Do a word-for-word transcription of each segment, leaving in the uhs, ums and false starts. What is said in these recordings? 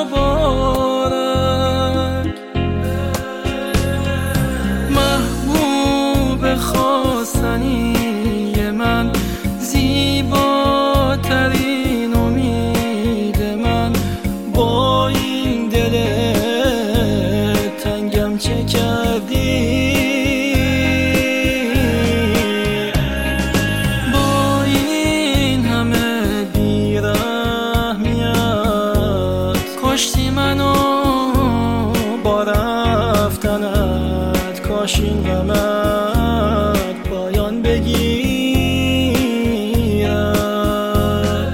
مبارک. محبوب خواستنی من، زیباترین امید من، با این دل تنگم چه کردی؟ با این همه بی‌رحمیت کشتی منو با رفتنت. کاش این غمت پایان بگیرد.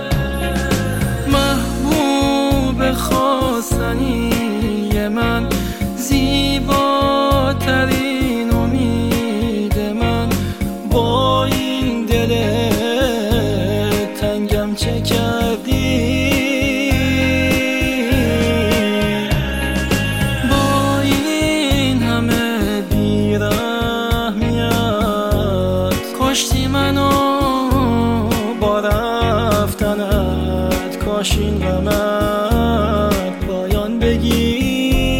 محبوب خواستنی من، زیباترین امید من، با این دل تنگم چه کردی؟ با این همه بی‌رحمیت کشتی منو با رفتنت. کاش این غمت پایان بگیرد.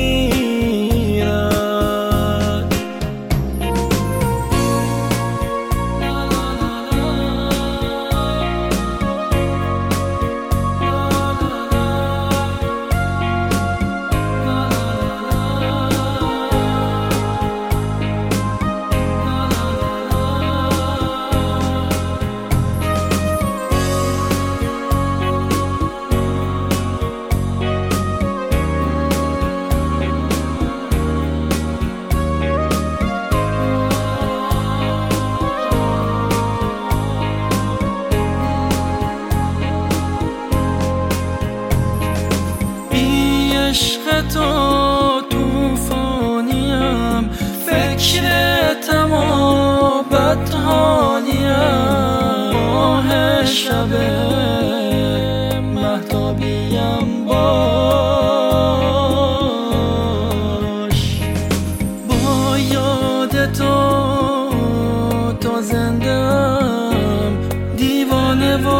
عشق تو توفانیم، فکرتم و بدحالیم. ماه شب مهتابیم باش. با یاد تو تا زندم، دیوانه و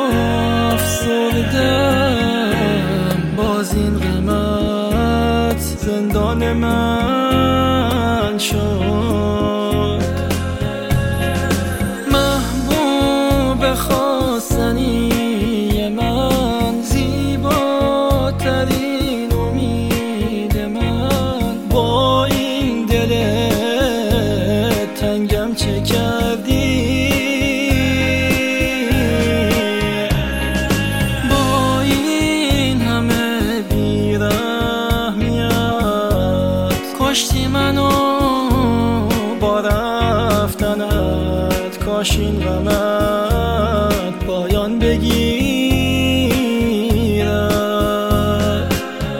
افسردم. باز این غمت زندان من شد. محبوب خواستنی من، زیباترین امید من، با این دل تنگم چه کردی؟ کشتی منو با رفتنت. کاش این غمت پایان بگیرد.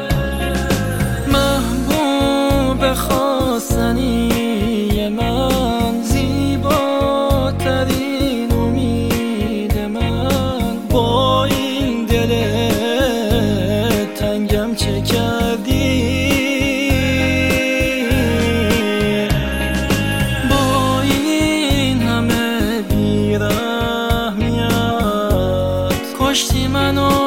محبوب خواستنی من، زیباترین امید من، با این دل تنگم چه کردی؟ کشتی منو